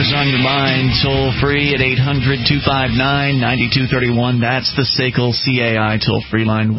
whatever's on your mind, toll-free at 800-259-9231. That's the SACL CAI toll-free line,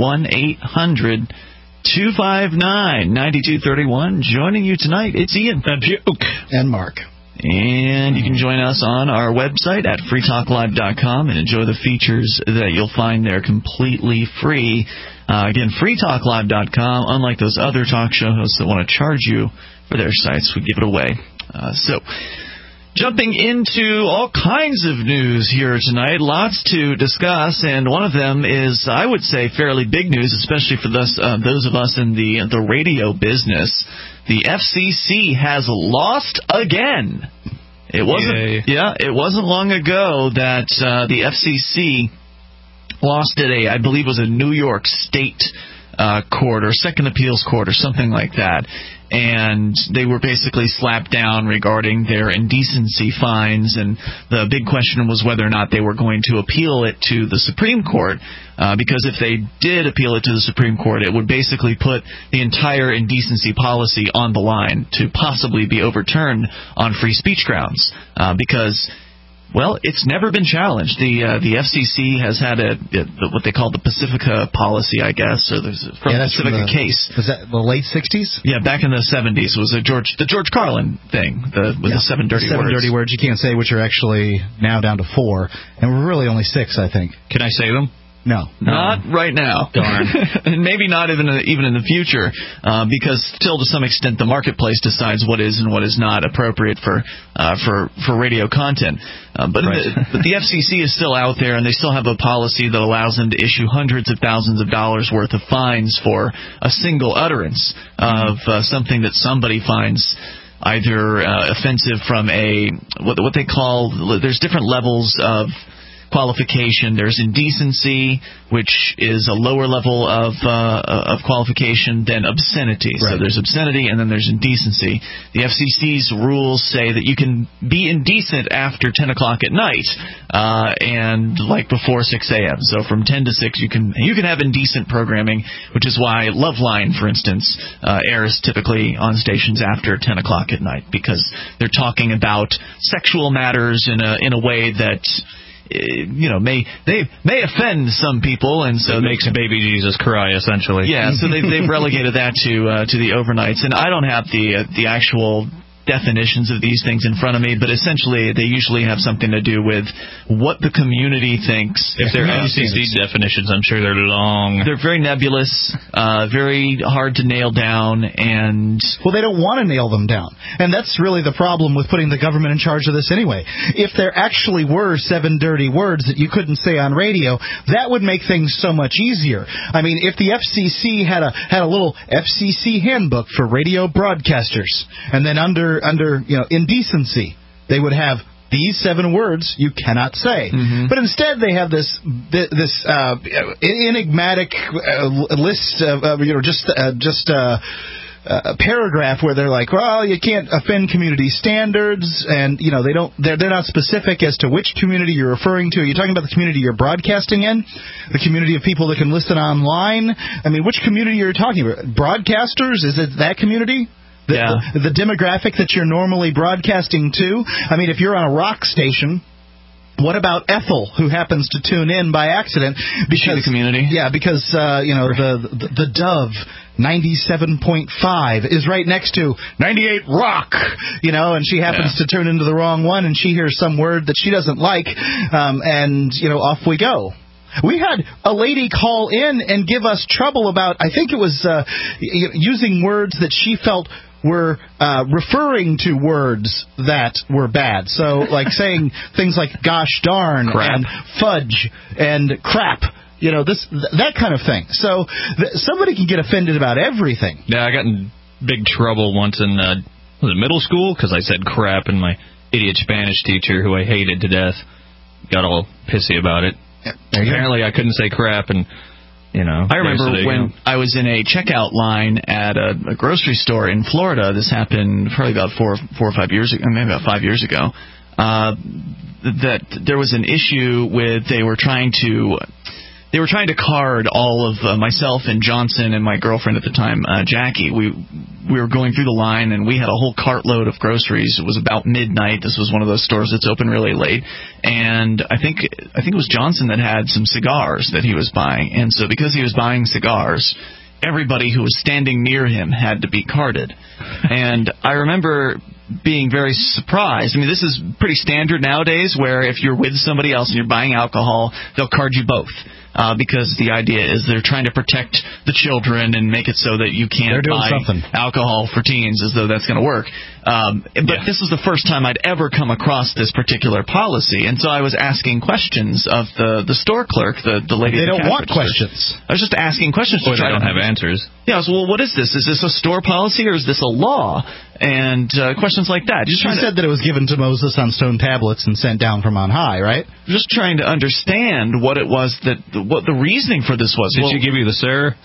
1-800-259-9231. Joining you tonight, it's Ian. And Mark. And you can join us on our website at freetalklive.com and enjoy the features that you'll find there completely free. Again, freetalklive.com. Unlike those other talk show hosts that want to charge you for their sites, we give it away. So, jumping into all kinds of news here tonight, lots to discuss, and one of them is, I would say, fairly big news, especially for those of us in the radio business. The FCC has lost again. It wasn't long ago that the FCC lost at I believe it was a New York State court or Second Appeals Court or something like that. And they were basically slapped down regarding their indecency fines, and the big question was whether or not they were going to appeal it to the Supreme Court, because if they did appeal it to the Supreme Court, it would basically put the entire indecency policy on the line to possibly be overturned on free speech grounds, because... Well, it's never been challenged. The FCC has had what they call the Pacifica policy, I guess, or the Pacifica case. Was that the late 60s? Yeah, back in the 70s. It was the George Carlin thing, the seven dirty words. You can't say, which are actually now down to 4, and we're really only 6, I think. Can I say them? No. Not right now. Darn. And maybe not even in the future, because still to some extent the marketplace decides what is and what is not appropriate for radio content. But the FCC is still out there, and they still have a policy that allows them to issue hundreds of thousands of dollars worth of fines for a single utterance of something that somebody finds either offensive from what they call, there's different levels of qualification. There's indecency, which is a lower level of qualification than obscenity. Right. So there's obscenity and then there's indecency. The FCC's rules say that you can be indecent after 10 o'clock at night, and like before 6 a.m. So from 10 to 6 you can have indecent programming, which is why Loveline, for instance, airs typically on stations after 10 o'clock at night, because they're talking about sexual matters in a way that may offend some people, and so it makes baby Jesus cry, essentially. Yeah, so they've relegated that to the overnights, and I don't have the actual definitions of these things in front of me, but essentially they usually have something to do with what the community thinks. If they're FCC definitions, I'm sure they're long. They're very nebulous, very hard to nail down, and... Well, they don't want to nail them down, and that's really the problem with putting the government in charge of this anyway. If there actually were 7 dirty words that you couldn't say on radio, that would make things so much easier. I mean, if the FCC had a little FCC handbook for radio broadcasters, and then under indecency, they would have these 7 words you cannot say. Mm-hmm. But instead, they have this enigmatic list of a paragraph where they're like, well, you can't offend community standards, and they're not specific as to which community you're referring to. Are you talking about the community you're broadcasting in, the community of people that can listen online? I mean, which community are you talking about? Broadcasters? Is it that community? The demographic that you're normally broadcasting to? I mean, if you're on a rock station, what about Ethel, who happens to tune in by accident? Because the community? Yeah, because the Dove 97.5 is right next to 98 Rock, and she happens to turn into the wrong one, and she hears some word that she doesn't like, and off we go. We had a lady call in and give us trouble about, I think it was using words that she felt were referring to words that were bad. So, like saying things like gosh darn and fudge and crap. That kind of thing. So somebody can get offended about everything. Yeah, I got in big trouble once in middle school because I said crap, and my idiot Spanish teacher, who I hated to death, got all pissy about it. Apparently, I couldn't say crap, and I remember when I was in a checkout line at a grocery store in Florida. This happened probably about 4 or 5 years ago, maybe about 5 years ago. That there was an issue with they they were trying to card all of myself and Johnson and my girlfriend at the time, Jackie. We were going through the line, and we had a whole cartload of groceries. It was about midnight. This was one of those stores that's open really late. And I think it was Johnson that had some cigars that he was buying. And so because he was buying cigars, everybody who was standing near him had to be carded. And I remember being very surprised. I mean, this is pretty standard nowadays, where if you're with somebody else and you're buying alcohol, they'll card you both. Because the idea is they're trying to protect the children and make it so that you can't buy alcohol for teens, as though that's going to work. But this was the first time I'd ever come across this particular policy, and so I was asking questions of the store clerk, the lady. They don't want questions. I was just asking questions. Or they don't have answers. Yeah, I was, well, what is this? Is this a store policy or is this a law? And questions like that. She said that it was given to Moses on stone tablets and sent down from on high, right? Just trying to understand what it was what the reasoning for this was. Did she give you the sir?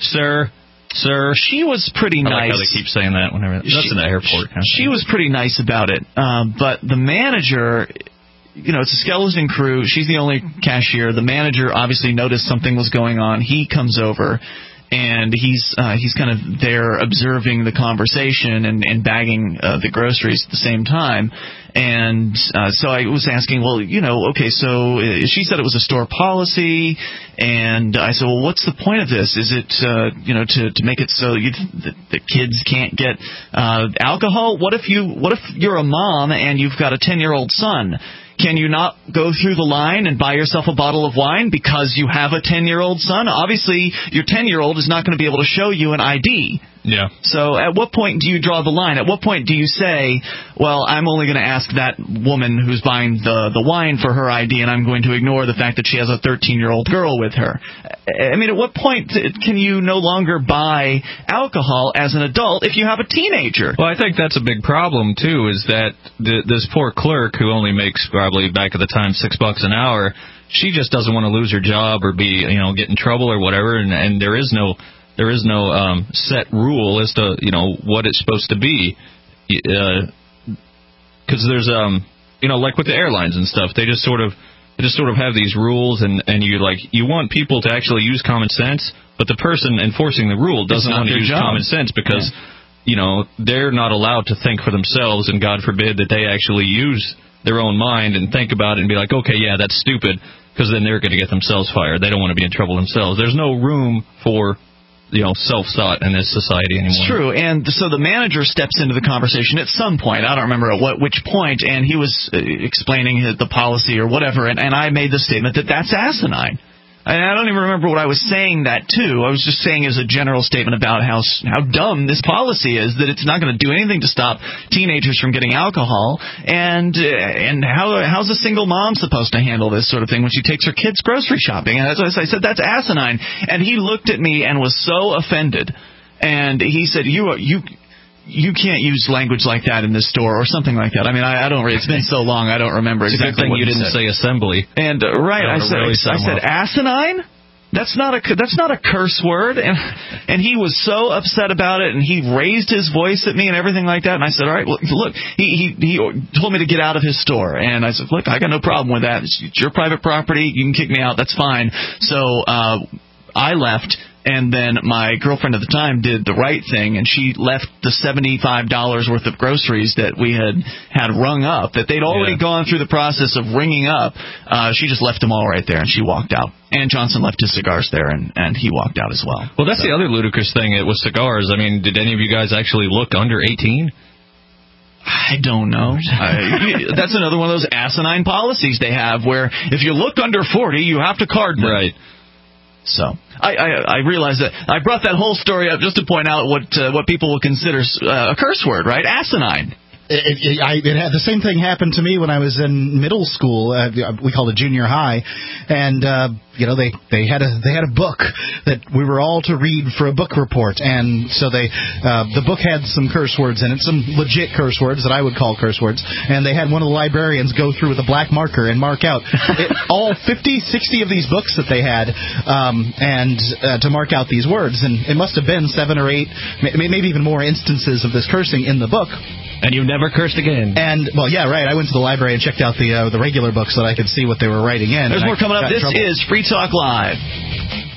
She was pretty nice. I like how they keep saying that whenever that's in the airport. She was pretty nice about it. But the manager, it's a skeleton crew. She's the only cashier. The manager obviously noticed something was going on. He comes over, and he's kind of there observing the conversation and bagging the groceries at the same time. And so I was asking, well, okay, so she said it was a store policy, and I said, well, what's the point of this? Is it, to make it so the kids can't get alcohol? What if you're a mom and you've got a 10-year-old son? Can you not go through the line and buy yourself a bottle of wine because you have a 10-year-old son? Obviously, your 10-year-old is not going to be able to show you an ID. Yeah. So at what point do you draw the line? At what point do you say, well, I'm only going to ask that woman who's buying the wine for her ID, and I'm going to ignore the fact that she has a 13-year-old girl with her? I mean, at what point can you no longer buy alcohol as an adult if you have a teenager? Well, I think that's a big problem, too, is that this poor clerk who only makes probably back at the time $6 an hour, she just doesn't want to lose her job or be, get in trouble or whatever, and there is no set rule as to what it's supposed to be, because there's like with the airlines and stuff, they just sort of have these rules, and you want people to actually use common sense, but the person enforcing the rule doesn't want to use common sense because they're not allowed to think for themselves, and God forbid that they actually use their own mind and think about it and be like, okay, yeah, that's stupid, because then they're going to get themselves fired. They don't want to be in trouble themselves. There's no room for self-thought in this society anymore. It's true, and so the manager steps into the conversation at some point. I don't remember at which point, and he was explaining the policy or whatever, and I made the statement that's asinine. And I don't even remember what I was saying that to. I was just saying as a general statement about how dumb this policy is, that it's not going to do anything to stop teenagers from getting alcohol, and how's a single mom supposed to handle this sort of thing when she takes her kids grocery shopping? And as I said, that's asinine. And he looked at me and was so offended, and he said, you can't use language like that in this store, or something like that. I mean, I don't really, it's been so long, I don't remember exactly what you didn't say assembly. And I said asinine? That's not a curse word. And he was so upset about it, and he raised his voice at me and everything like that. And I said, all right, well, look, he told me to get out of his store. And I said, look, I got no problem with that. It's your private property. You can kick me out. That's fine. So I left. And then my girlfriend at the time did the right thing, and she left the $75 worth of groceries that we had rung up, that they'd already gone through the process of ringing up. She just left them all right there, and she walked out. And Johnson left his cigars there, and he walked out as well. Well, that's the other ludicrous thing with cigars. I mean, did any of you guys actually look under 18? I don't know. That's another one of those asinine policies they have, where if you look under 40, you have to card them. Right. So I realize that I brought that whole story up just to point out what people will consider a curse word, right? Asinine. The same thing happened to me when I was in middle school. We called it junior high, and they had a book that we were all to read for a book report, and so the book had some curse words in it, some legit curse words that I would call curse words, and they had one of the librarians go through with a black marker and mark out all 50, 60 of these books that they had, and to mark out these words, and it must have been 7 or 8, maybe even more instances of this cursing in the book. And you never cursed again. And, well, yeah, right. I went to the library and checked out the regular books so that I could see what they were writing in. There's more coming up. This is Free Talk Live.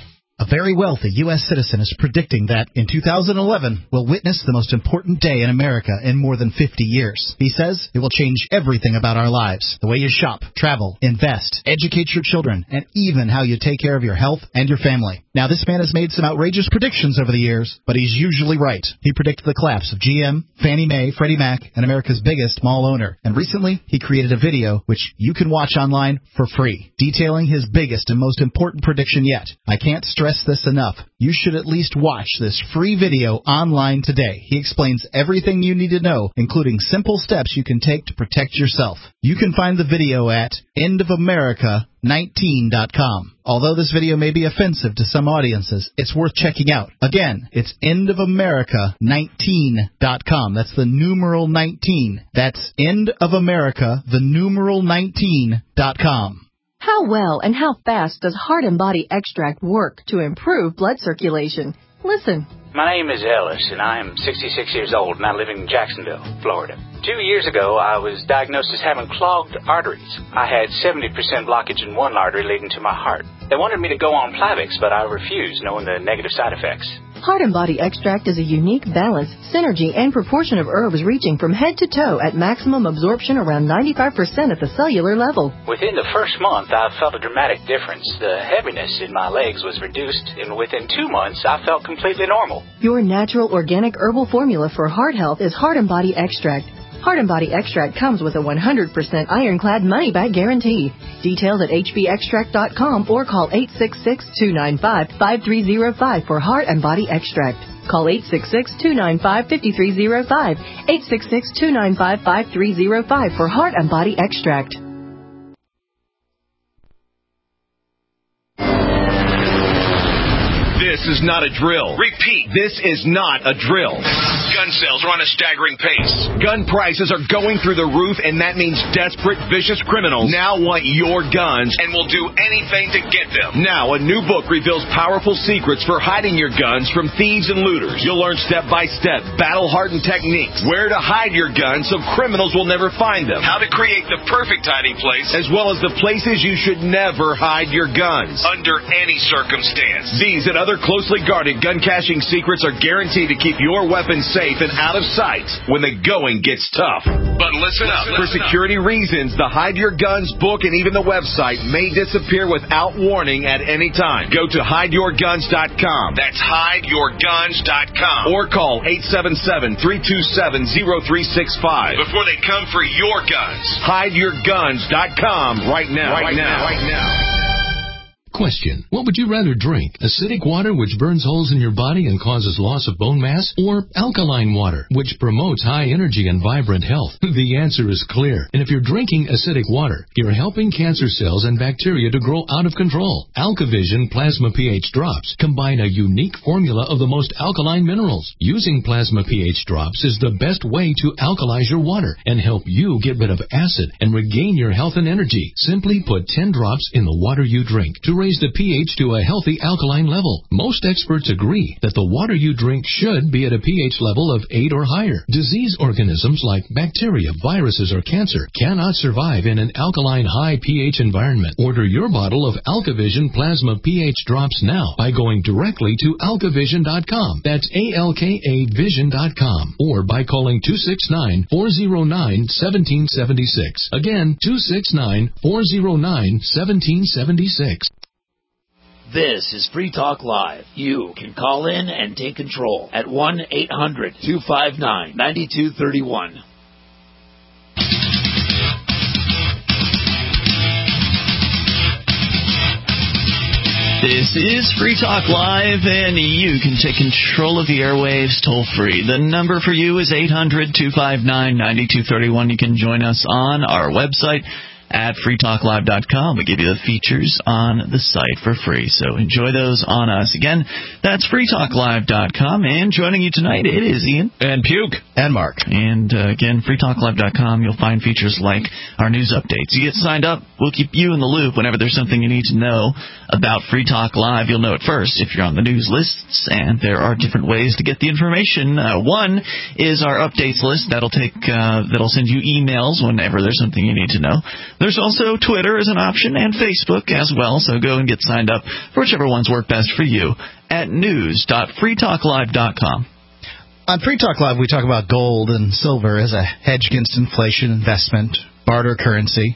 A very wealthy U.S. citizen is predicting that in 2011 we'll witness the most important day in America in more than 50 years. He says it will change everything about our lives, the way you shop, travel, invest, educate your children, and even how you take care of your health and your family. Now, this man has made some outrageous predictions over the years, but he's usually right. He predicted the collapse of GM, Fannie Mae, Freddie Mac, and America's biggest mall owner. And recently, he created a video which you can watch online for free, detailing his biggest and most important prediction yet. I can't stress this enough. You should at least watch this free video online today. He explains everything you need to know, including simple steps you can take to protect yourself. You can find the video at endofamerica19.com. Although this video may be offensive to some audiences, it's worth checking out. Again, it's endofamerica19.com. That's the numeral 19. That's endofamerica, the numeral 19.com. How well and how fast does Heart and Body Extract work to improve blood circulation? Listen. My name is Ellis, and I am 66 years old, and I live in Jacksonville, Florida. 2 years ago, I was diagnosed as having clogged arteries. I had 70% blockage in one artery leading to my heart. They wanted me to go on Plavix, but I refused, knowing the negative side effects. Heart and Body Extract is a unique balance, synergy, and proportion of herbs reaching from head to toe at maximum absorption around 95% at the cellular level. Within the first month, I felt a dramatic difference. The heaviness in my legs was reduced, and within 2 months, I felt completely normal. Your natural organic herbal formula for heart health is Heart and Body Extract. Heart and Body Extract comes with a 100% ironclad money-back guarantee. Details at hbextract.com or call 866-295-5305 for Heart and Body Extract. Call 866-295-5305, 866-295-5305 for Heart and Body Extract. This is not a drill. Repeat, this is not a drill. Gun sales are on a staggering pace. Gun prices are going through the roof, and that means desperate, vicious criminals now want your guns and will do anything to get them. Now, a new book reveals powerful secrets for hiding your guns from thieves and looters. You'll learn step-by-step, battle-hardened techniques, where to hide your guns so criminals will never find them, how to create the perfect hiding place, as well as the places you should never hide your guns, under any circumstance. These and other closely guarded gun caching secrets are guaranteed to keep your weapons safe and out of sight when the going gets tough. But listen up. For security reasons, the Hide Your Guns book and even the website may disappear without warning at any time. Go to hideyourguns.com. That's hideyourguns.com. Or call 877-327-0365 before they come for your guns. Hideyourguns.com right now. Right now. Question. What would you rather drink? Acidic water, which burns holes in your body and causes loss of bone mass? Or alkaline water, which promotes high energy and vibrant health? The answer is clear. And if you're drinking acidic water, you're helping cancer cells and bacteria to grow out of control. AlkaVision Plasma pH Drops combine a unique formula of the most alkaline minerals. Using Plasma pH Drops is the best way to alkalize your water and help you get rid of acid and regain your health and energy. Simply put 10 drops in the water you drink to raise the pH to a healthy alkaline level. Most experts agree that the water you drink should be at a pH level of 8 or higher. Disease organisms like bacteria, viruses, or cancer cannot survive in an alkaline high pH environment. Order your bottle of AlkaVision Plasma pH Drops now by going directly to alkavision.com. That's ALKAvision.com. Or by calling 269-409-1776. Again, 269-409-1776. This is Free Talk Live. You can call in and take control at 1-800-259-9231. This is Free Talk Live, and you can take control of the airwaves toll-free. The number for you is 800-259-9231. You can join us on our website at freetalklive.com. We give you the features on the site for free, so enjoy those on us. Again, that's freetalklive.com, and joining you tonight, it is Ian. And Puke. And Mark. And again, freetalklive.com, you'll find features like our news updates. You get signed up, we'll keep you in the loop whenever there's something you need to know about Free Talk Live. You'll know it first if you're on the news lists, and there are different ways to get the information. One is our updates list. That'll send you emails whenever there's something you need to know. There's also Twitter as an option and Facebook as well, so go and get signed up for whichever ones work best for you at news.freetalklive.com. On Free Talk Live, we talk about gold and silver as a hedge against inflation, investment, barter currency.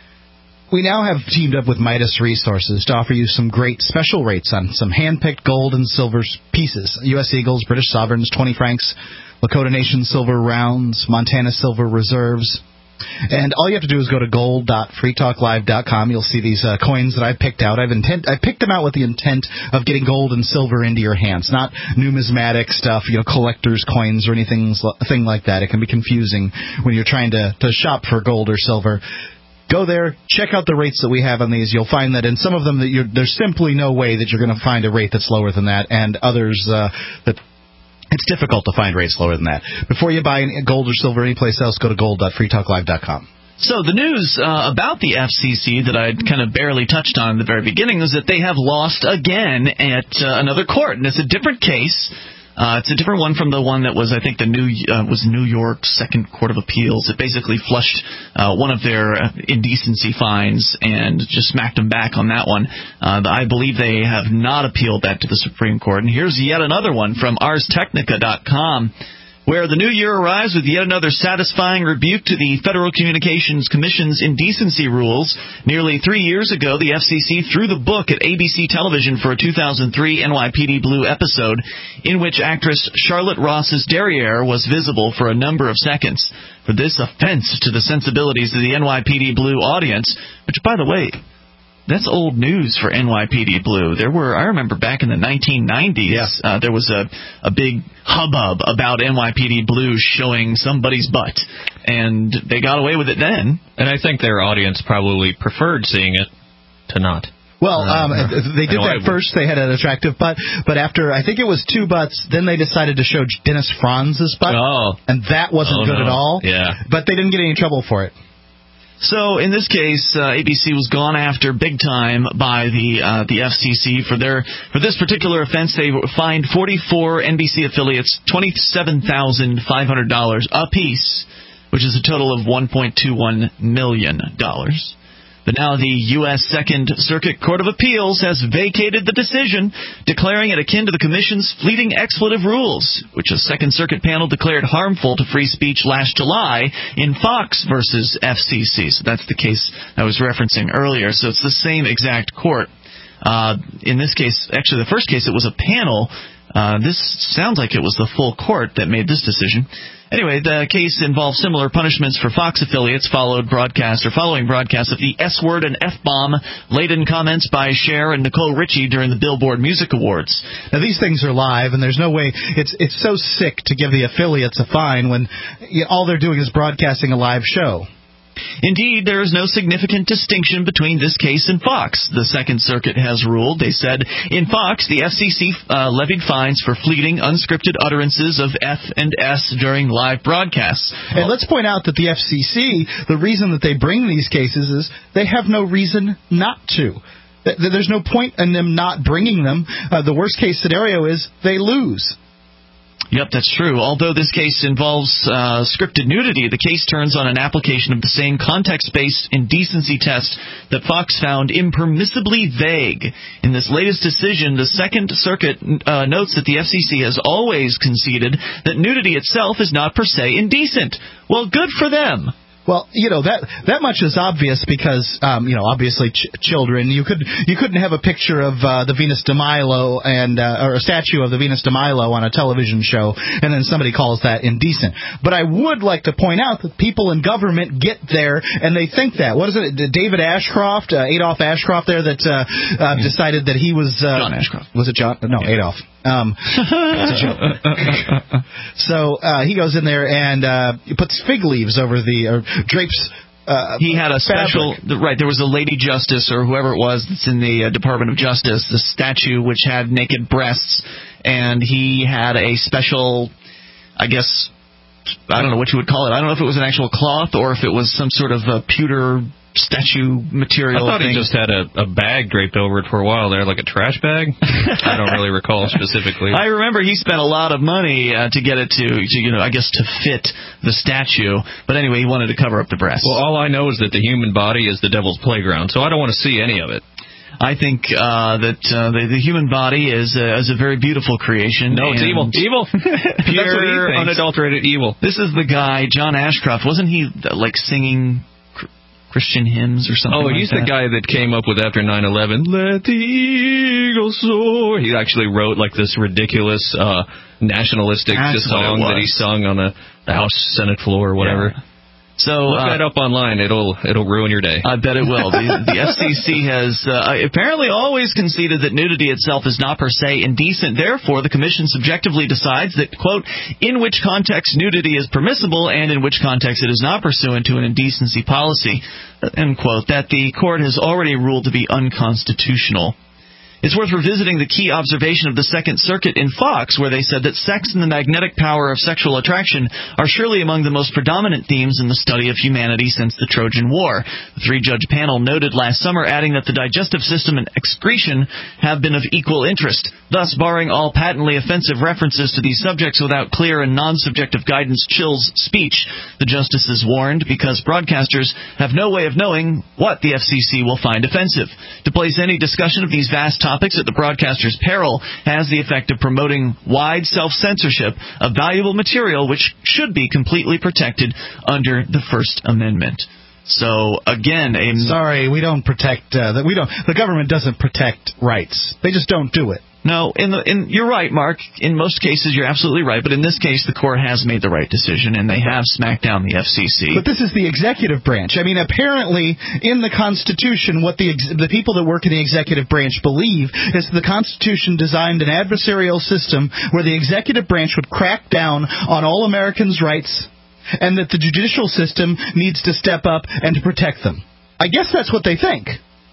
We now have teamed up with Midas Resources to offer you some great special rates on some hand-picked gold and silver pieces. U.S. Eagles, British Sovereigns, 20 francs, Lakota Nation silver rounds, Montana silver reserves. And all you have to do is go to gold.freetalklive.com. You'll see these coins that I've picked out. I picked them out with the intent of getting gold and silver into your hands, not numismatic stuff, collector's coins or anything like that. It can be confusing when you're trying to shop for gold or silver. Go there, check out the rates that we have on these. You'll find that in some of them there's simply no way that you're going to find a rate that's lower than that, and others that it's difficult to find rates lower than that. Before you buy gold or silver anyplace else, go to gold.freetalklive.com. So the news about the FCC that I kind of barely touched on at the very beginning is that they have lost again at another court, and it's a different case. It's a different one from the one that was, I think, was New York Second Court of Appeals. It basically flushed one of their indecency fines and just smacked them back on that one. I believe they have not appealed that to the Supreme Court. And here's yet another one from ArsTechnica.com, where the new year arrives with yet another satisfying rebuke to the Federal Communications Commission's indecency rules. Nearly 3 years ago, the FCC threw the book at ABC Television for a 2003 NYPD Blue episode in which actress Charlotte Ross's derriere was visible for a number of seconds. For this offense to the sensibilities of the NYPD Blue audience, which, by the way, that's old news for NYPD Blue. I remember back in the 1990s, there was a big hubbub about NYPD Blue showing somebody's butt, and they got away with it then. And I think their audience probably preferred seeing it to not. Well, they did that first. They had an attractive butt, but after, I think it was 2 butts, then they decided to show Dennis Franz's butt, and that wasn't good at all. Yeah. But they didn't get any trouble for it. So in this case, ABC was gone after big time by the FCC for this particular offense. They fined 44 NBC affiliates $27,500 apiece, which is a total of $1.21 million. But now the U.S. Second Circuit Court of Appeals has vacated the decision, declaring it akin to the Commission's fleeting expletive rules, which a Second Circuit panel declared harmful to free speech last July in Fox versus FCC. So that's the case I was referencing earlier. So it's the same exact court. In this case, actually the first case, it was a panel. This sounds like it was the full court that made this decision. Anyway, the case involves similar punishments for Fox affiliates following broadcasts of the S-word and F-bomb laden comments by Cher and Nicole Richie during the Billboard Music Awards. Now, these things are live, and there's no way it's so sick to give the affiliates a fine when all they're doing is broadcasting a live show. Indeed, there is no significant distinction between this case and Fox. The Second Circuit has ruled, they said, in Fox, the FCC levied fines for fleeting, unscripted utterances of F and S during live broadcasts. And let's point out that the FCC, the reason that they bring these cases is they have no reason not to. There's no point in them not bringing them. The worst case scenario is they lose. Yep, that's true. Although this case involves scripted nudity, the case turns on an application of the same context-based indecency test that Fox found impermissibly vague. In this latest decision, the Second Circuit notes that the FCC has always conceded that nudity itself is not per se indecent. Well, good for them. Well, that much is obvious because, obviously children. You couldn't have a picture of the Venus de Milo or a statue of the Venus de Milo on a television show, and then somebody calls that indecent. But I would like to point out that people in government get there and they think that. What is it? David Ashcroft, Adolf Ashcroft, there that decided that he was John Ashcroft. Was it John? No, yeah. Adolf. It's a joke. So he goes in there and puts fig leaves over drapes. He had a special, there was a lady justice or whoever it was that's in the Department of Justice, the statue which had naked breasts, and he had a special, I guess, I don't know what you would call it. I don't know if it was an actual cloth or if it was some sort of pewter statue material. I thought thing. he just had a bag draped over it for a while there, like a trash bag. I don't really recall specifically. I remember he spent a lot of money to get it to I guess to fit the statue. But anyway, he wanted to cover up the breasts. Well, all I know is that the human body is the devil's playground, so I don't want to see any of it. I think that the human body is a very beautiful creation. No, it's evil. Evil. Pure, unadulterated evil. This is the guy, John Ashcroft. Wasn't he like singing Christian hymns or something? Oh, he's the guy that came up with after 9/11. Let the eagle soar. He actually wrote like this ridiculous nationalistic song that he sung on the House Senate floor or whatever. Yeah. So look that up online. It'll ruin your day. I bet it will. The FCC has apparently always conceded that nudity itself is not per se indecent. Therefore, the Commission subjectively decides that, quote, in which context nudity is permissible and in which context it is not pursuant to an indecency policy, end quote, that the court has already ruled to be unconstitutional. It's worth revisiting the key observation of the Second Circuit in Fox, where they said that sex and the magnetic power of sexual attraction are surely among the most predominant themes in the study of humanity since the Trojan War. The three-judge panel noted last summer, adding that the digestive system and excretion have been of equal interest. Thus, barring all patently offensive references to these subjects without clear and non-subjective guidance chills speech, the justices warned, because broadcasters have no way of knowing what the FCC will find offensive. To place any discussion of these vast topics at the broadcaster's peril has the effect of promoting wide self-censorship of valuable material which should be completely protected under the First Amendment. So, again, sorry, we don't protect the government doesn't protect rights. They just don't do it. No, you're right, Mark. In most cases, you're absolutely right. But in this case, the court has made the right decision, and they have smacked down the FCC. But this is the executive branch. I mean, apparently, in the Constitution, what the people that work in the executive branch believe is that the Constitution designed an adversarial system where the executive branch would crack down on all Americans' rights, and that the judicial system needs to step up and to protect them. I guess that's what they think.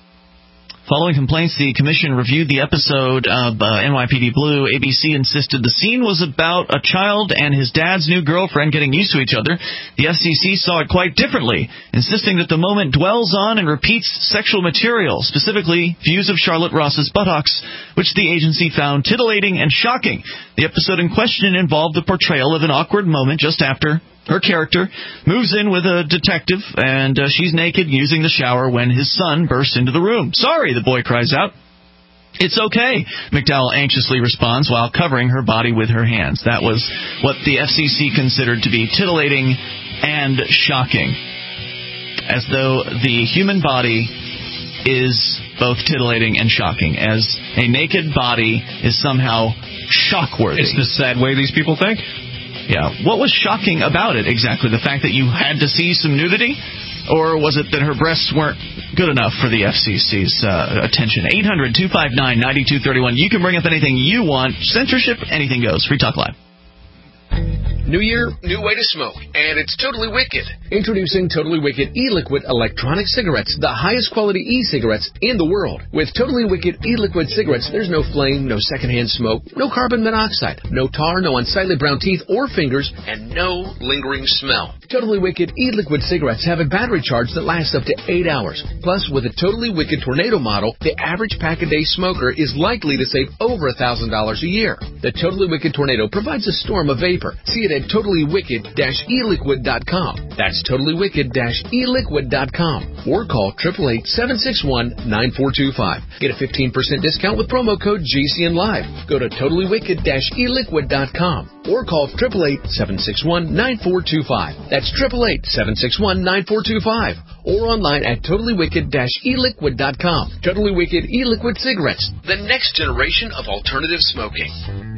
Following complaints, the Commission reviewed the episode of NYPD Blue. ABC insisted the scene was about a child and his dad's new girlfriend getting used to each other. The FCC saw it quite differently, insisting that the moment dwells on and repeats sexual material, specifically views of Charlotte Ross's buttocks, which the agency found titillating and shocking. The episode in question involved the portrayal of an awkward moment just after her character moves in with a detective, and she's naked using the shower when his son bursts into the room. Sorry, the boy cries out. It's okay, McDowell anxiously responds while covering her body with her hands. That was what the FCC considered to be titillating and shocking. As though the human body is both titillating and shocking, as a naked body is somehow shockworthy. It's the sad way these people think. Yeah. What was shocking about it exactly? The fact that you had to see some nudity? Or was it that her breasts weren't good enough for the FCC's attention? 800-259-9231. You can bring up anything you want. Censorship, anything goes. Free Talk Live. New year, new way to smoke, and it's totally wicked. Introducing Totally Wicked e-liquid electronic cigarettes, the highest quality e-cigarettes in the world. With Totally Wicked e-liquid cigarettes, there's no flame, no secondhand smoke, no carbon monoxide, no tar, no unsightly brown teeth or fingers, and no lingering smell. Totally Wicked e-liquid cigarettes have a battery charge that lasts up to 8 hours. Plus, with a Totally Wicked Tornado model, the average pack-a-day smoker is likely to save over $1,000 a year. The Totally Wicked Tornado provides a storm of vapor. See it at totallywicked-eliquid.com. That's totallywicked-eliquid.com. Or call 888-761-9425. Get a 15% discount with promo code GCNLive. Go to totallywicked-eliquid.com. Or call 888-761-9425. That's 888-761-9425. Or online at totallywicked-eliquid.com. Totally Wicked e-liquid cigarettes, the next generation of alternative smoking.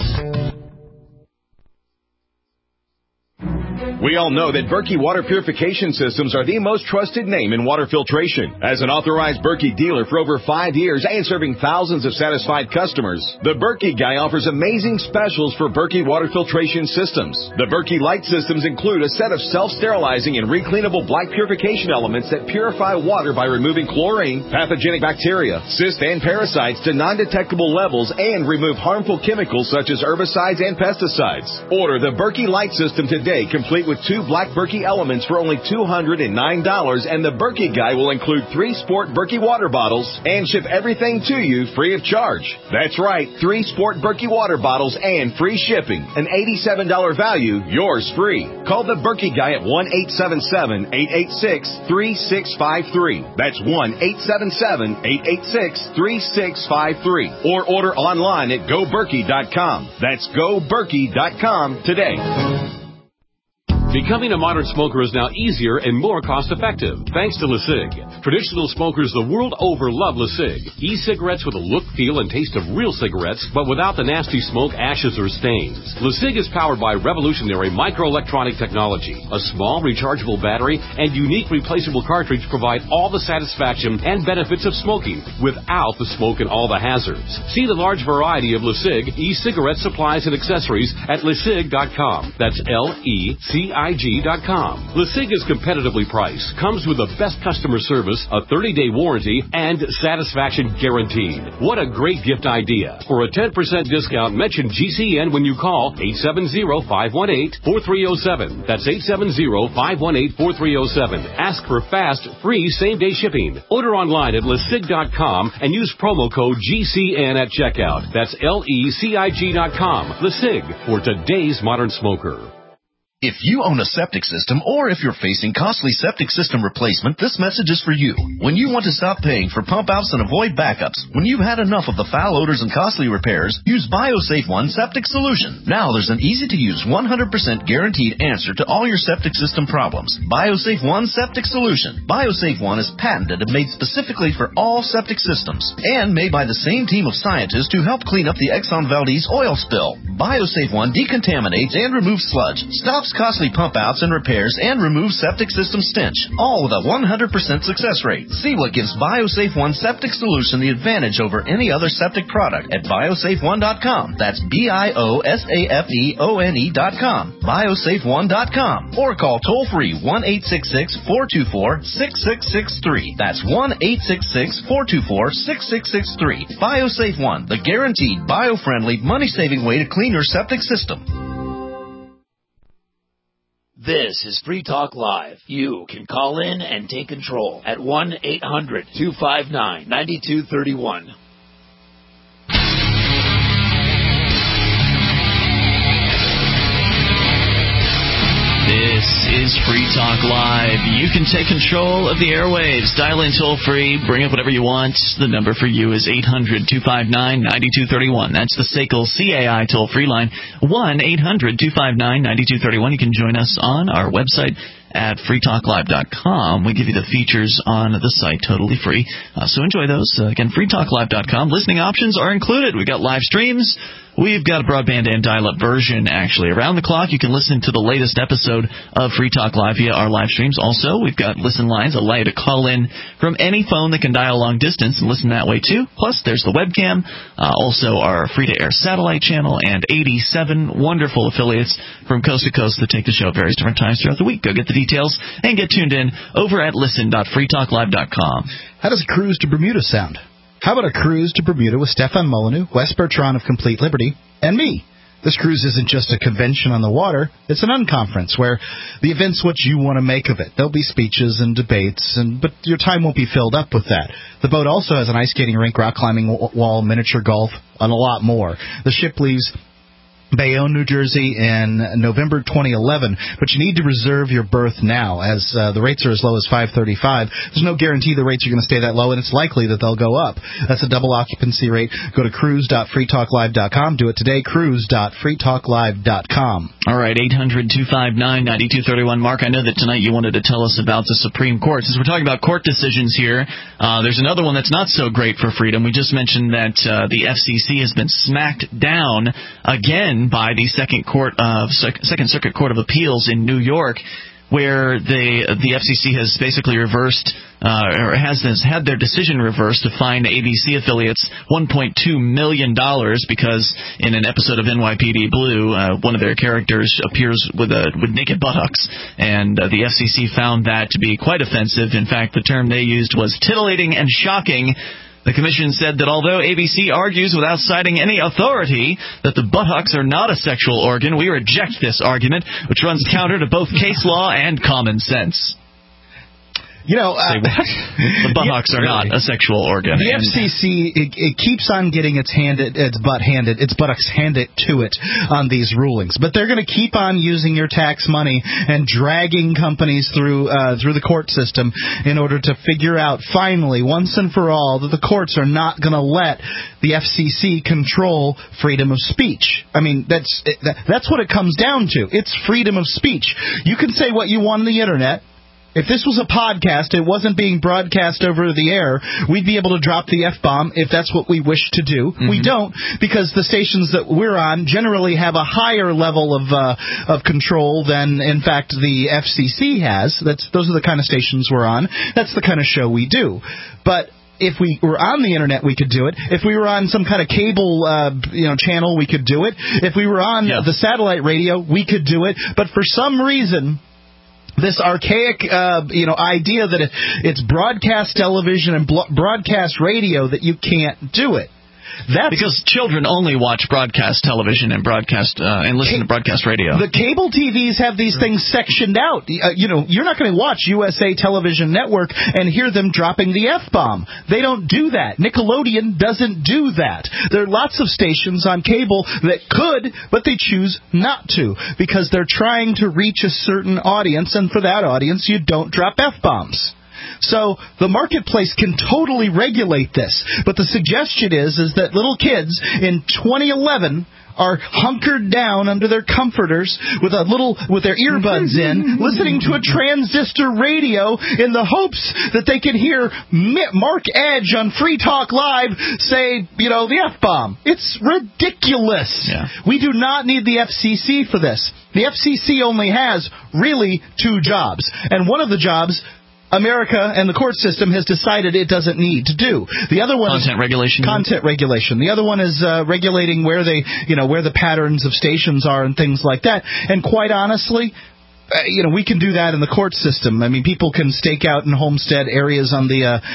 We all know that Berkey Water Purification Systems are the most trusted name in water filtration. As an authorized Berkey dealer for over 5 years and serving thousands of satisfied customers, the Berkey Guy offers amazing specials for Berkey Water Filtration Systems. The Berkey Light Systems include a set of self-sterilizing and recleanable black purification elements that purify water by removing chlorine, pathogenic bacteria, cysts, and parasites to non-detectable levels and remove harmful chemicals such as herbicides and pesticides. Order the Berkey Light System today, complete with with 2 Black Berkey Elements for only $209, and the Berkey Guy will include 3 Sport Berkey water bottles and ship everything to you free of charge. That's right, 3 Sport Berkey water bottles and free shipping. An $87 value, yours free. Call the Berkey Guy at 1-877-886-3653. That's 1-877-886-3653. Or order online at GoBerkey.com. That's GoBerkey.com today. Becoming a modern smoker is now easier and more cost-effective, thanks to LeSig. Traditional smokers the world over love LeSig. E-cigarettes with a look, feel, and taste of real cigarettes, but without the nasty smoke, ashes, or stains. LeSig is powered by revolutionary microelectronic technology. A small, rechargeable battery and unique replaceable cartridge provide all the satisfaction and benefits of smoking without the smoke and all the hazards. See the large variety of LeSig e-cigarette supplies and accessories at LeSig.com. That's LECIG.com. LeSig is competitively priced, comes with the best customer service, a 30-day warranty, and satisfaction guaranteed. What a great gift idea. For a 10% discount, mention GCN when you call 870-518-4307. That's 870-518-4307. Ask for fast, free, same-day shipping. Order online at LeSig.com and use promo code GCN at checkout. That's LECIG.com. LeSig, for today's modern smoker. If you own a septic system or if you're facing costly septic system replacement, this message is for you. When you want to stop paying for pump outs and avoid backups, when you've had enough of the foul odors and costly repairs, use BioSafe One Septic Solution. Now there's an easy-to-use 100% guaranteed answer to all your septic system problems. BioSafe One Septic Solution. BioSafe One is patented and made specifically for all septic systems and made by the same team of scientists who helped clean up the Exxon Valdez oil spill. BioSafe One decontaminates and removes sludge, stops costly pump outs and repairs, and removes septic system stench, all with a 100% success rate. See what gives BioSafe One Septic Solution the advantage over any other septic product at biosafeone.com. That's BIOSAFEONE.com. biosafeone.com. Or call toll-free 1-866-424-6663. That's 1-866-424-6663. BioSafe One, the guaranteed, bio-friendly, money-saving way to clean your septic system. This is Free Talk Live. You can call in and take control at 1-800-259-9231. This is Free Talk Live. You can take control of the airwaves. Dial in toll-free. Bring up whatever you want. The number for you is 800-259-9231. That's the SACL CAI toll-free line, 1-800-259-9231. You can join us on our website at freetalklive.com. We give you the features on the site totally free. So enjoy those. Again, freetalklive.com. Listening options are included. We've got live streams. We've got a broadband and dial-up version, actually. Around the clock, you can listen to the latest episode of Free Talk Live via our live streams. Also, we've got listen lines, allow you to call in from any phone that can dial long distance and listen that way, too. Plus, there's the webcam, also our free-to-air satellite channel, and 87 wonderful affiliates from coast to coast that take the show at various different times throughout the week. Go get the details and get tuned in over at listen.freetalklive.com. How does a cruise to Bermuda sound? How about a cruise to Bermuda with Stefan Molyneux, Wes Bertrand of Complete Liberty, and me? This cruise isn't just a convention on the water, it's an unconference where the event's what you want to make of it. There'll be speeches and debates, but your time won't be filled up with that. The boat also has an ice skating rink, rock climbing wall, miniature golf, and a lot more. The ship leaves Bayonne, New Jersey in November 2011, but you need to reserve your berth now, as the rates are as low as $535. There's no guarantee the rates are going to stay that low, and it's likely that they'll go up. That's a double occupancy rate. Go to cruise.freetalklive.com. Do it today, cruise.freetalklive.com. All right, 800-259-9231. Mark, I know that tonight you wanted to tell us about the Supreme Court. Since we're talking about court decisions here, there's another one that's not so great for freedom. We just mentioned that the FCC has been smacked down again by the Second Circuit Court of Appeals in New York, where the FCC has basically reversed or has had their decision reversed to fine ABC affiliates $1.2 million because in an episode of NYPD Blue, one of their characters appears with naked buttocks, and the FCC found that to be quite offensive. In fact, the term they used was titillating and shocking. The commission said that although ABC argues without citing any authority that the buttocks are not a sexual organ, we reject this argument, which runs counter to both case law and common sense. You know, the buttocks are not a sexual organ. The FCC it keeps on getting its buttocks handed to it on these rulings, but they're going to keep on using your tax money and dragging companies through the court system in order to figure out finally, once and for all, that the courts are not going to let the FCC control freedom of speech. I mean, that's what it comes down to. It's freedom of speech. You can say what you want on the internet. If this was a podcast, it wasn't being broadcast over the air, we'd be able to drop the F-bomb if that's what we wish to do. Mm-hmm. We don't, because the stations that we're on generally have a higher level of control than, in fact, the FCC has. Those are the kind of stations we're on. That's the kind of show we do. But if we were on the internet, we could do it. If we were on some kind of cable channel, we could do it. If we were on the satellite radio, we could do it. But for some reason, this archaic, idea that it's broadcast television and broadcast radio that you can't do it. That's because children only watch broadcast television and broadcast and listen to broadcast radio. The cable TVs have these things sectioned out. You're not going to watch USA Television Network and hear them dropping the F-bomb. They don't do that. Nickelodeon doesn't do that. There are lots of stations on cable that could, but they choose not to because they're trying to reach a certain audience, and for that audience, you don't drop F-bombs. So the marketplace can totally regulate this. But the suggestion is that little kids in 2011 are hunkered down under their comforters with their earbuds in, listening to a transistor radio in the hopes that they can hear Mark Edge on Free Talk Live say, the F-bomb. It's ridiculous. Yeah. We do not need the FCC for this. The FCC only has really two jobs. And one of the jobs America and the court system has decided it doesn't need to do. The other one content regulation. Content regulation. The other one is regulating where the patterns of stations are and things like that. And quite honestly, we can do that in the court system. I mean, people can stake out in homestead areas on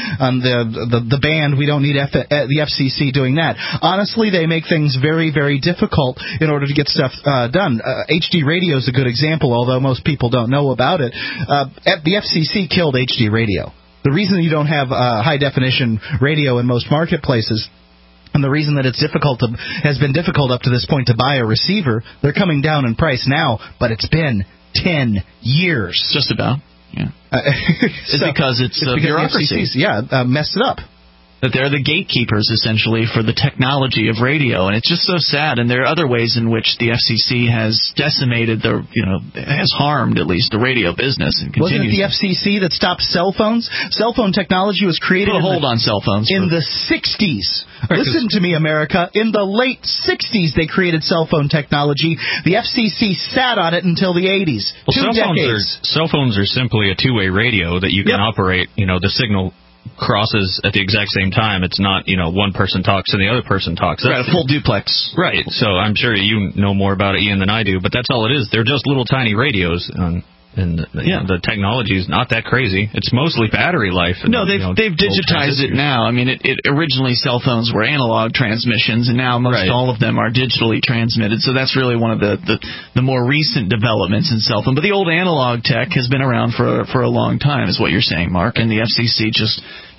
the band. We don't need the FCC doing that. Honestly, they make things very, very difficult in order to get stuff done. HD radio is a good example, although most people don't know about it. The FCC killed HD radio. The reason you don't have high-definition radio in most marketplaces, and the reason that has been difficult up to this point to buy a receiver, they're coming down in price now, but it's been 10 years. Just about. Yeah. Because it's bureaucracy. Messed it up. That they're the gatekeepers, essentially, for the technology of radio. And it's just so sad. And there are other ways in which the FCC has decimated has harmed, at least, the radio business. And wasn't it the FCC that stopped cell phones? Cell phone technology was created put a hold on cell phones in the 60s. Listen to me, America. In the late 60s, they created cell phone technology. The FCC sat on it until the 80s. Well, cell phones are simply a two-way radio that you can operate. The signal crosses at the exact same time. It's not, one person talks and the other person talks. Right, a full duplex. Right. So I'm sure you know more about it, Ian, than I do, but that's all it is. They're just little tiny radios. And the technology is not that crazy. It's mostly battery life. No, they've digitized it now. I mean, it originally cell phones were analog transmissions, and now most all of them are digitally transmitted. So that's really one of the more recent developments in cell phone. But the old analog tech has been around for a long time, is what you're saying, Mark. And the FCC just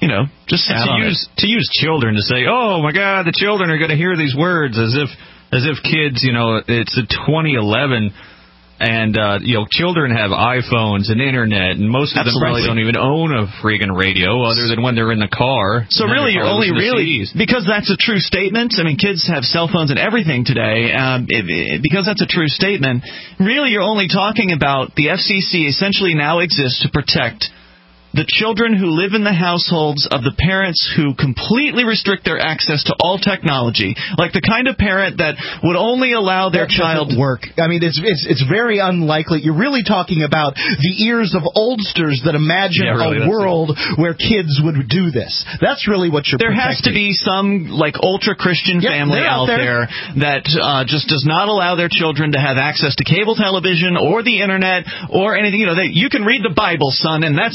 sat on it. To use children to say, oh my God, the children are going to hear these words as if kids, it's a 2011. And, children have iPhones and internet, and most of them probably don't even own a friggin' radio other than when they're in the car. So really, you're only because that's a true statement. I mean, kids have cell phones and everything today. Because that's a true statement, really you're only talking about the FCC essentially now exists to protect the children who live in the households of the parents who completely restrict their access to all technology, like the kind of parent that would only allow their child to work. I mean, it's very unlikely. You're really talking about the ears of oldsters that imagine a world where kids would do this. That's really what you're There protecting. has to be some ultra-Christian family out there that just does not allow their children to have access to cable television or the internet or anything. You can read the Bible, son, and that's all you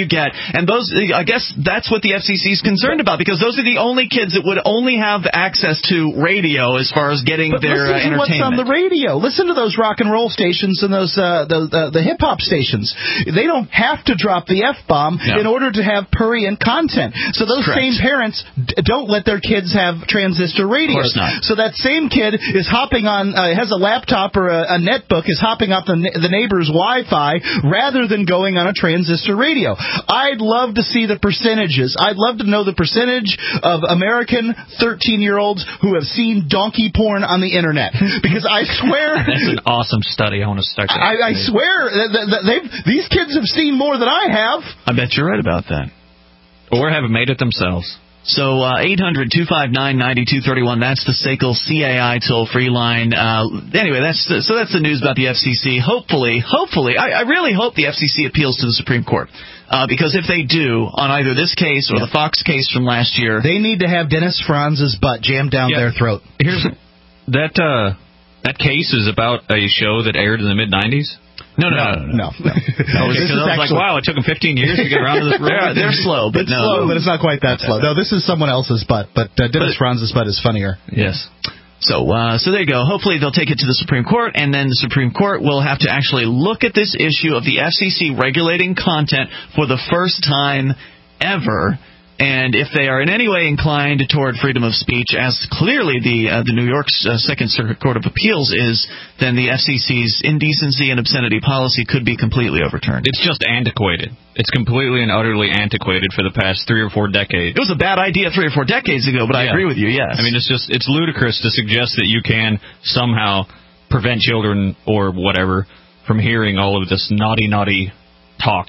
get. And I guess that's what the FCC is concerned about, because those are the only kids that would only have access to radio as far as getting their listen to entertainment. what's on the radio. Listen to those rock and roll stations and those the hip hop stations. They don't have to drop the F-bomb in order to have prurient content. So those same parents don't let their kids have transistor radio. Of course not. So that same kid is hopping on, has a laptop or a netbook, is hopping off the neighbor's Wi-Fi rather than going on a transistor radio. I'd love to see the percentages. I'd love to know the percentage of American 13-year-olds who have seen donkey porn on the internet. Because I swear... That's an awesome study. I want to start that. I swear that these kids have seen more than I have. I bet you're right about that. Or haven't made it themselves. So 800-259-9231, that's the SACL CAI toll-free line. Anyway, that's the news about the FCC. Hopefully, I really hope the FCC appeals to the Supreme Court. Because if they do, on either this case or the Fox case from last year... They need to have Dennis Franz's butt jammed down their throat. Here's that case is about a show that aired in the mid-'90s? No. I was like, wow, it took them 15 years to get around to this. They're slow, but it's slow, but it's not quite that slow. No, this is someone else's butt, but Dennis Franz's butt is funnier. Yes. So there you go. Hopefully they'll take it to the Supreme Court, and then the Supreme Court will have to actually look at this issue of the FCC regulating content for the first time ever. And if they are in any way inclined toward freedom of speech, as clearly the New York's Second Circuit Court of Appeals is, then the FCC's indecency and obscenity policy could be completely overturned. It's just antiquated. It's completely and utterly antiquated for the past 3 or 4 decades. It was a bad idea 3 or 4 decades ago, but I agree with you, yes. I mean, it's ludicrous to suggest that you can somehow prevent children or whatever from hearing all of this naughty talk.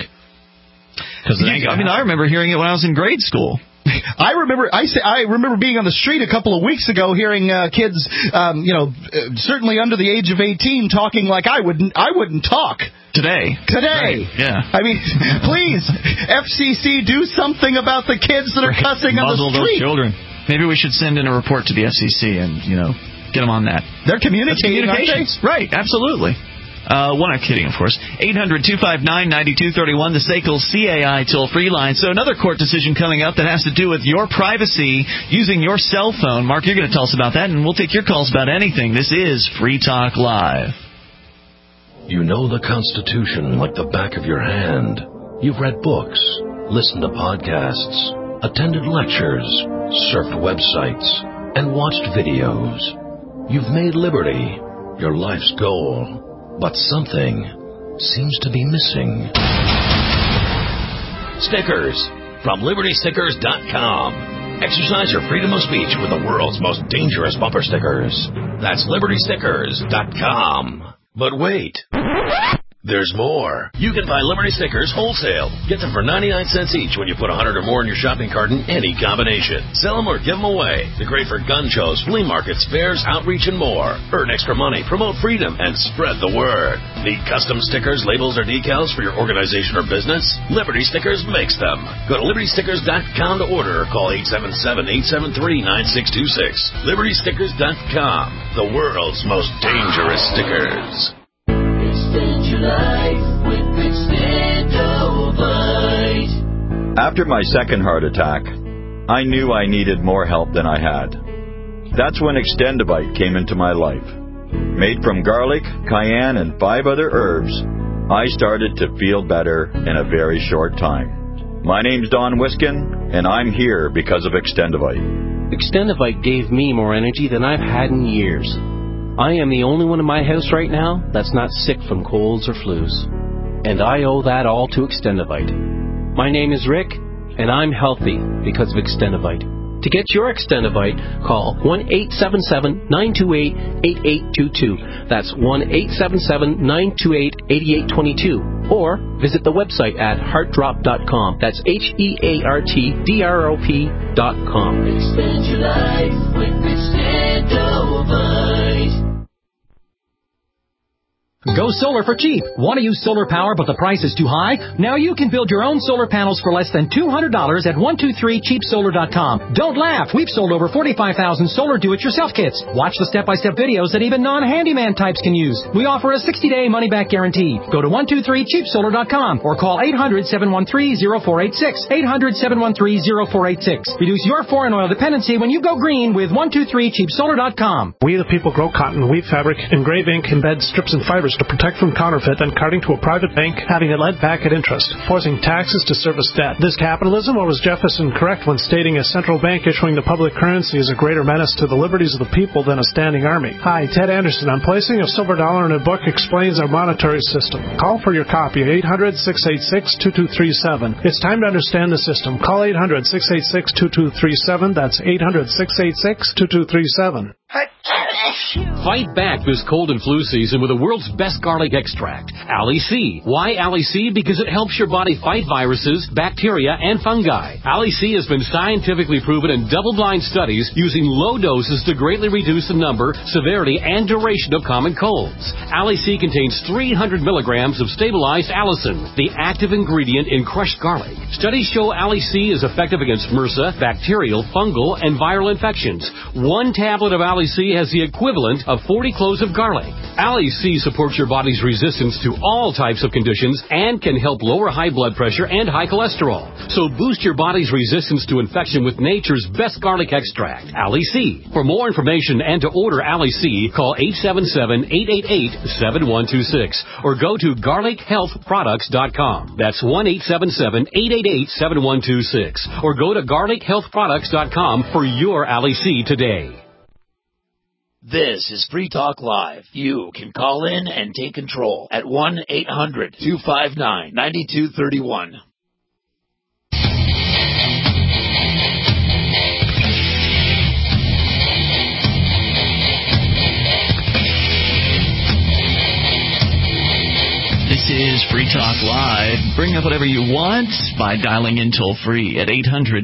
I remember hearing it when I was in grade school. I remember being on the street a couple of weeks ago, hearing kids, certainly under the age of 18, talking like I wouldn't talk. Today. Right. Yeah. I mean, please, FCC, do something about the kids that are cussing on the street. Those children. Maybe we should send in a report to the FCC and get them on that. They're communicating, aren't they? Right. Absolutely. Well, I'm kidding, of course. 800-259-9231, the SACL CAI toll-free line. So another court decision coming up that has to do with your privacy using your cell phone. Mark, you're going to tell us about that, and we'll take your calls about anything. This is Free Talk Live. You know the Constitution like the back of your hand. You've read books, listened to podcasts, attended lectures, surfed websites, and watched videos. You've made liberty your life's goal. But something seems to be missing. Stickers from LibertyStickers.com. Exercise your freedom of speech with the world's most dangerous bumper stickers. That's LibertyStickers.com. But wait. There's more. You can buy Liberty Stickers wholesale. Get them for 99 cents each when you put 100 or more in your shopping cart in any combination. Sell them or give them away. They're great for gun shows, flea markets, fairs, outreach, and more. Earn extra money, promote freedom, and spread the word. Need custom stickers, labels, or decals for your organization or business? Liberty Stickers makes them. Go to LibertyStickers.com to order or call 877-873-9626. LibertyStickers.com. The world's most dangerous stickers. Extend your life with Extendovite. After my second heart attack, I knew I needed more help than I had. That's when Extendovite came into my life. Made from garlic, cayenne, and 5 other herbs, I started to feel better in a very short time. My name's Don Wiskin, and I'm here because of Extendovite. Extendovite gave me more energy than I've had in years. I am the only one in my house right now that's not sick from colds or flus. And I owe that all to Extendovite. My name is Rick, and I'm healthy because of Extendovite. To get your Extendovite, call 1-877-928-8822. That's 1-877-928-8822. Or visit the website at heartdrop.com. That's HEARTDROP.com. Extend your life with Extendovite. Go solar for cheap. Want to use solar power but the price is too high? Now you can build your own solar panels for less than $200 at 123cheapsolar.com. Don't laugh. We've sold over 45,000 solar do-it-yourself kits. Watch the step-by-step videos that even non-handyman types can use. We offer a 60-day money-back guarantee. Go to 123cheapsolar.com or call 800-713-0486. 800-713-0486. Reduce your foreign oil dependency when you go green with 123cheapsolar.com. We the people grow cotton, weave fabric, engrave ink, embed strips and fibers to protect from counterfeit and carting to a private bank, having it lent back at interest, forcing taxes to service debt. This capitalism, or was Jefferson correct when stating a central bank issuing the public currency is a greater menace to the liberties of the people than a standing army? Hi, Ted Anderson. On placing a silver dollar in a book explains our monetary system. Call for your copy at 800-686-2237. It's time to understand the system. Call 800-686-2237. That's 800-686-2237. Fight back this cold and flu season with the world's best garlic extract, Ali C. Why Ali C? Because it helps your body fight viruses, bacteria, and fungi. Ali C has been scientifically proven in double-blind studies using low doses to greatly reduce the number, severity, and duration of common colds. Ali C contains 300 milligrams of stabilized allicin, the active ingredient in crushed garlic. Studies show Ali C is effective against MRSA, bacterial, fungal, and viral infections. One tablet of Ali C has the equivalent of 40 cloves of garlic. Ali C supports your body's resistance to all types of conditions and can help lower high blood pressure and high cholesterol. So boost your body's resistance to infection with nature's best garlic extract, Ali C. For more information and to order Ali C, call 877-888-7126 or go to garlichealthproducts.com. That's 1-877-888-7126 or go to garlichealthproducts.com for your Ali C today. This is Free Talk Live. You can call in and take control at 1-800-259-9231. This is Free Talk Live. Bring up whatever you want by dialing in toll-free at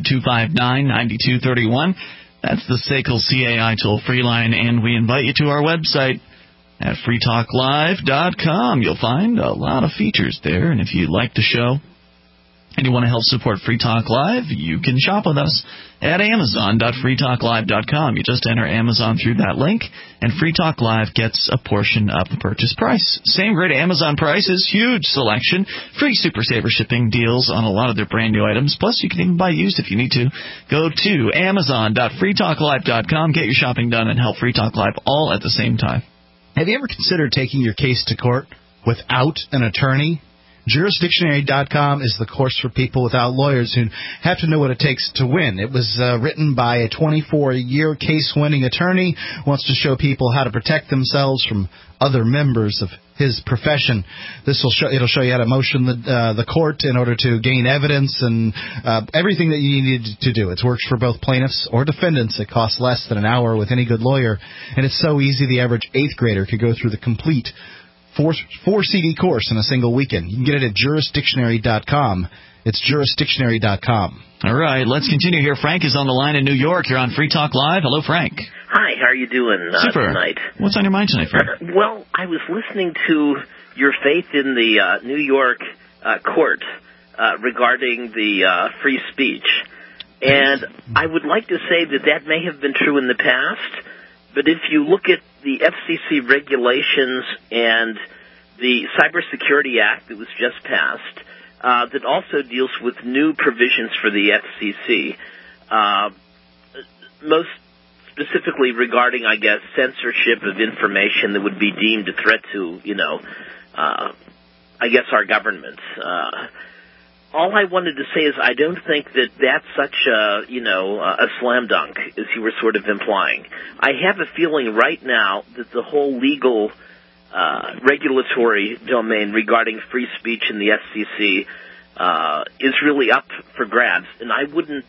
800-259-9231. That's the SACL CAI toll-free line, and we invite you to our website at freetalklive.com. You'll find a lot of features there, and if you like the show and you want to help support Free Talk Live, you can shop with us at amazon.freetalklive.com. You just enter Amazon through that link, and Free Talk Live gets a portion of the purchase price. Same great Amazon prices, huge selection, free Super Saver shipping deals on a lot of their brand new items. Plus, you can even buy used if you need to. Go to amazon.freetalklive.com, get your shopping done, and help Free Talk Live all at the same time. Have you ever considered taking your case to court without an attorney? Jurisdictionary.com is the course for people without lawyers who have to know what it takes to win. It was written by a 24-year case-winning attorney who wants to show people how to protect themselves from other members of his profession. It'll show you how to motion the court in order to gain evidence and everything that you need to do. It works for both plaintiffs or defendants. It costs less than an hour with any good lawyer, and it's so easy the average 8th grader could go through the complete 4-CD course in a single weekend. You can get it at jurisdictionary.com. It's jurisdictionary.com. All right, let's continue here. Frank is on the line in New York. You're on Free Talk Live. Hello, Frank. Hi, how are you doing tonight? What's on your mind tonight, Frank? Well, I was listening to your faith in the New York court regarding the free speech. And I would like to say that may have been true in the past, but if you look at the FCC regulations and the Cybersecurity Act that was just passed, that also deals with new provisions for the FCC, most specifically regarding, I guess, censorship of information that would be deemed a threat to, I guess, our government. All I wanted to say is I don't think that that's such a slam dunk, as you were sort of implying. I have a feeling right now that the whole legal regulatory domain regarding free speech in the FCC is really up for grabs, and I wouldn't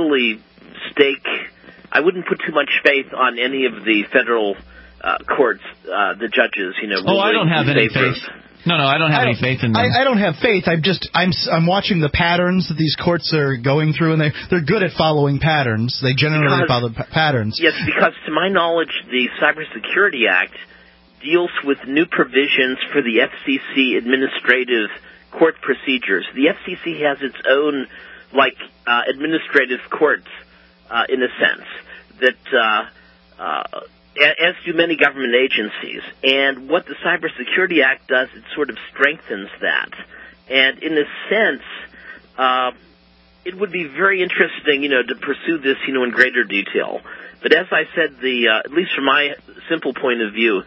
put too much faith on any of the federal courts, the judges, I don't have any faith. No, I don't have any faith in them. I don't have faith. I'm watching the patterns that these courts are going through, and they're good at following patterns. They generally follow patterns. Yes, because to my knowledge, the Cybersecurity Act deals with new provisions for the FCC administrative court procedures. The FCC has its own, administrative courts, in a sense, that, as do many government agencies. And what the Cybersecurity Act does, it sort of strengthens that. And in a sense, it would be very interesting, to pursue this, in greater detail. But as I said, at least from my simple point of view,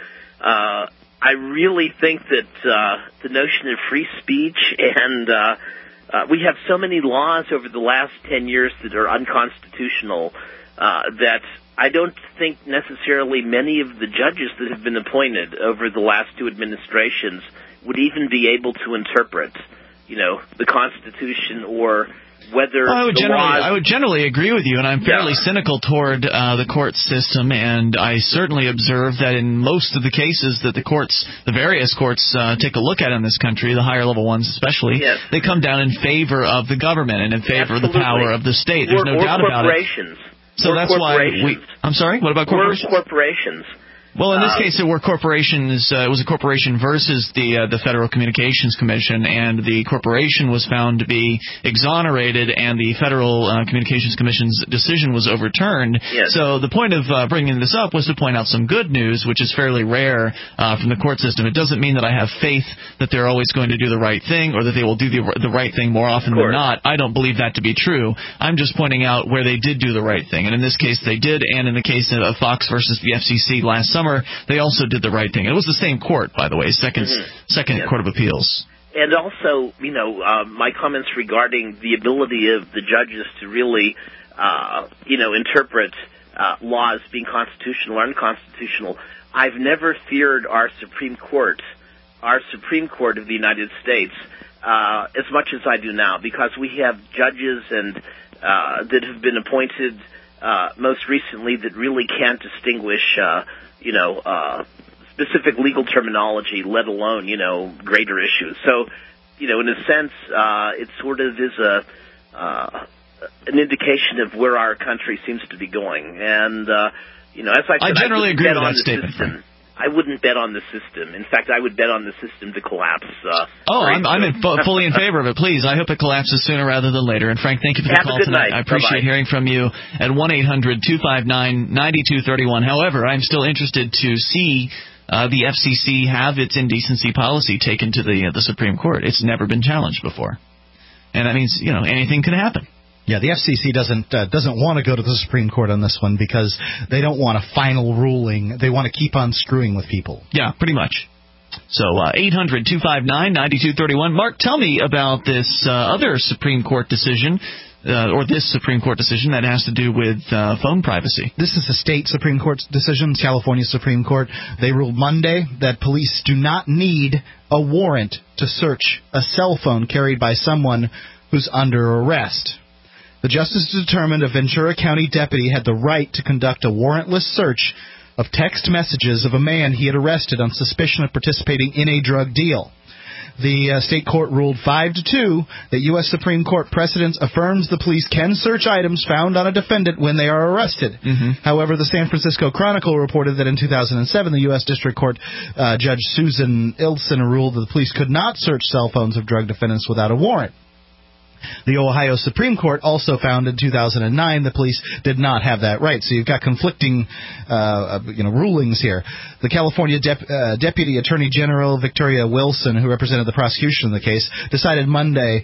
I really think that the notion of free speech and we have so many laws over the last 10 years that are unconstitutional that I don't think necessarily many of the judges that have been appointed over the last two administrations would even be able to interpret, the Constitution or whether I would generally agree with you, and I'm fairly cynical toward the court system, and I certainly observe that in most of the cases that the various courts take a look at in this country, the higher level ones especially, they come down in favor of the government and in favor of the power of the state. There's no doubt about it. So that's why I'm sorry, what about corporations? Corporations. Well, in this case, there were corporations. It was a corporation versus the Federal Communications Commission, and the corporation was found to be exonerated, and the Federal Communications Commission's decision was overturned. Yes. So the point of bringing this up was to point out some good news, which is fairly rare from the court system. It doesn't mean that I have faith that they're always going to do the right thing or that they will do the right thing more often than not. I don't believe that to be true. I'm just pointing out where they did do the right thing, and in this case they did, and in the case of Fox versus the FCC last summer, they also did the right thing. It was the same court, by the way, second Court of Appeals. And also, my comments regarding the ability of the judges to really, interpret laws being constitutional or unconstitutional. I've never feared our Supreme Court of the United States, as much as I do now, because we have judges and that have been appointed most recently that really can't distinguish specific legal terminology, let alone, greater issues. So, in a sense, it sort of is an indication of where our country seems to be going. And, as I said, I generally agree with that statement. I wouldn't bet on the system. In fact, I would bet on the system to collapse. I'm fully in favor of it. Please, I hope it collapses sooner rather than later. And Frank, thank you for the call tonight. I appreciate hearing from you at 1-800-259-9231. However, I'm still interested to see the FCC have its indecency policy taken to the Supreme Court. It's never been challenged before, and that means anything can happen. Yeah, the FCC doesn't want to go to the Supreme Court on this one because they don't want a final ruling. They want to keep on screwing with people. Yeah, pretty much. So 800-259-9231. Mark, tell me about this other Supreme Court decision, or this Supreme Court decision that has to do with phone privacy. This is a state Supreme Court decision, California Supreme Court. They ruled Monday that police do not need a warrant to search a cell phone carried by someone who's under arrest. The justice determined a Ventura County deputy had the right to conduct a warrantless search of text messages of a man he had arrested on suspicion of participating in a drug deal. The state court ruled 5-2 that U.S. Supreme Court precedent affirms the police can search items found on a defendant when they are arrested. However, the San Francisco Chronicle reported that in 2007, the U.S. District Court Judge Susan Ilsen ruled that the police could not search cell phones of drug defendants without a warrant. The Ohio Supreme Court also found in 2009 the police did not have that right. So you've got conflicting, rulings here. The California Deputy Attorney General Victoria Wilson, who represented the prosecution in the case, decided Monday.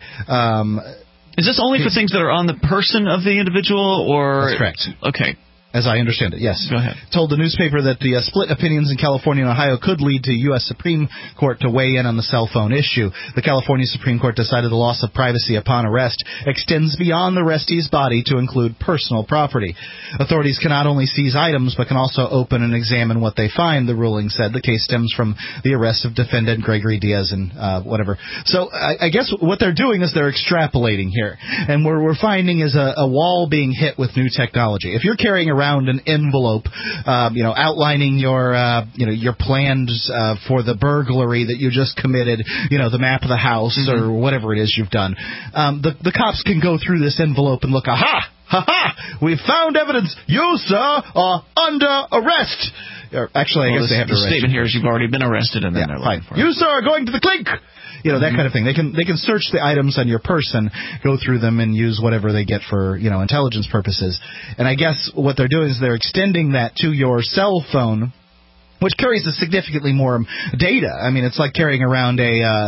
Is this only for things that are on the person of the individual, or? That's correct. Okay. As I understand it, yes. Go ahead. Told the newspaper that the split opinions in California and Ohio could lead to U.S. Supreme Court to weigh in on the cell phone issue. The California Supreme Court decided the loss of privacy upon arrest extends beyond the arrestee's body to include personal property. Authorities can not only seize items, but can also open and examine what they find, the ruling said. The case stems from the arrest of defendant Gregory Diaz and whatever. So I guess what they're doing is they're extrapolating here. And what we're finding is a wall being hit with new technology. If you're carrying around an envelope, outlining your plans for the burglary that you just committed, the map of the house or whatever it is you've done. The cops can go through this envelope and look, aha! Ha-ha! We found evidence. You, sir, are under arrest. Actually, I guess they have to arrest you. The statement here is you've already been arrested, and then they're looking for you, sir, are going to the clink. That kind of thing. They can search the items on your person, go through them, and use whatever they get for intelligence purposes. And I guess what they're doing is they're extending that to your cell phone, which carries a significantly more data. I mean, it's like carrying around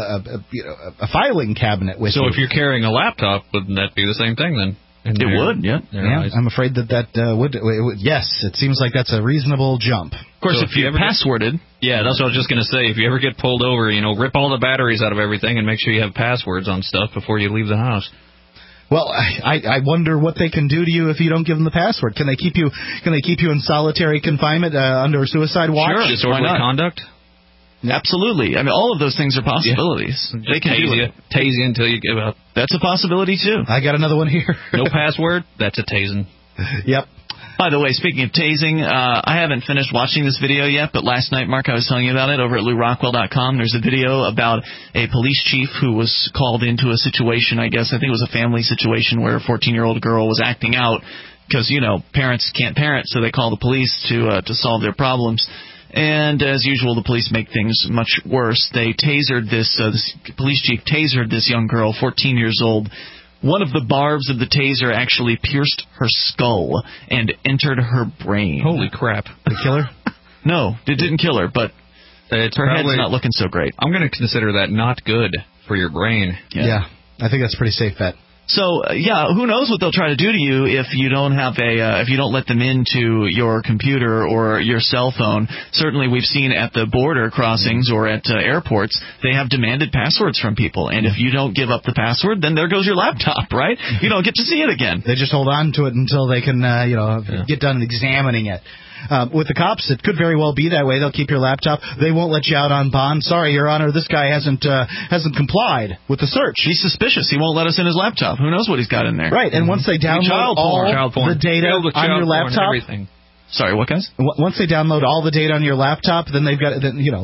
a filing cabinet with you. So if you're carrying a laptop, wouldn't that be the same thing then? It would, yeah. I'm afraid that would. Yes, it seems like that's a reasonable jump. Of course, if you ever passworded. Yeah, that's what I was just going to say. If you ever get pulled over, rip all the batteries out of everything and make sure you have passwords on stuff before you leave the house. Well, I wonder what they can do to you if you don't give them the password. Can they keep you in solitary confinement under suicide watch? Sure, disorderly conduct. Absolutely. I mean, all of those things are possibilities. Yeah. They can tase you until you give up. That's a possibility, too. I got another one here. No password? That's a tasing. Yep. By the way, speaking of tasing, I haven't finished watching this video yet, but last night, Mark, I was telling you about it over at LouRockwell.com. There's a video about a police chief who was called into a situation, I think it was a family situation where a 14-year-old girl was acting out because, parents can't parent, so they call the police to solve their problems. And as usual, the police make things much worse. They tasered this police chief tasered this young girl, 14 years old. One of the barbs of the taser actually pierced her skull and entered her brain. Holy crap. Did it kill her? No, it didn't kill her, but her head's not looking so great. I'm going to consider that not good for your brain. Yeah, I think that's a pretty safe bet. So, who knows what they'll try to do to you if you don't have if you don't let them into your computer or your cell phone. Certainly, we've seen at the border crossings or at airports, they have demanded passwords from people. And if you don't give up the password, then there goes your laptop, right? You don't get to see it again. They just hold on to it until they can, get done examining it. With the cops, it could very well be that way. They'll keep your laptop. They won't let you out on bond. Sorry, Your Honor, this guy hasn't complied with the search. He's suspicious. He won't let us in his laptop. Who knows what he's got in there? Right, and once they download all the data on your laptop... Sorry, what, guys? Once they download all the data on your laptop, then they've got...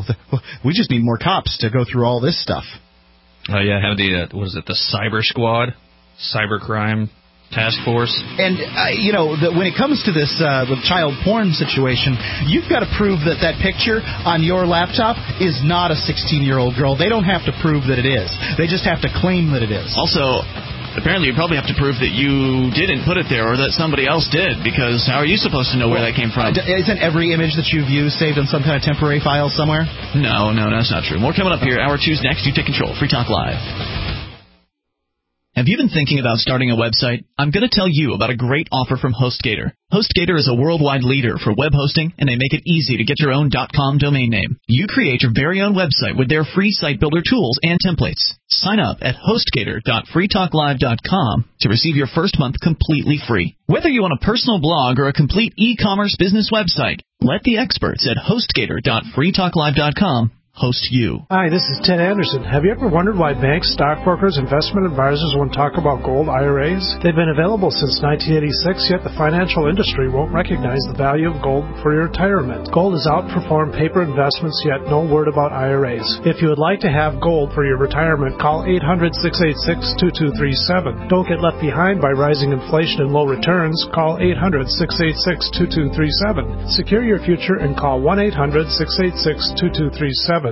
we just need more cops to go through all this stuff. Oh, yeah, have the Cyber Squad, Cybercrime Task Force. And, when it comes to this the child porn situation, you've got to prove that picture on your laptop is not a 16-year-old girl. They don't have to prove that it is. They just have to claim that it is. Also, apparently you probably have to prove that you didn't put it there or that somebody else did, because how are you supposed to know where that came from? Isn't every image that you've used saved on some kind of temporary file somewhere? No, that's not true. More coming up here. Hour 2's next. You take control. Free Talk Live. Have you been thinking about starting a website? I'm going to tell you about a great offer from HostGator. HostGator is a worldwide leader for web hosting, and they make it easy to get your own .com domain name. You create your very own website with their free site builder tools and templates. Sign up at HostGator.freetalklive.com to receive your first month completely free. Whether you want a personal blog or a complete e-commerce business website, let the experts at HostGator.freetalklive.com host you. Hi, this is Ted Anderson. Have you ever wondered why banks, stockbrokers, investment advisors won't talk about gold IRAs? They've been available since 1986, yet the financial industry won't recognize the value of gold for your retirement. Gold has outperformed paper investments, yet no word about IRAs. If you would like to have gold for your retirement, call 800-686-2237. Don't get left behind by rising inflation and low returns. Call 800-686-2237. Secure your future and call 1-800-686-2237.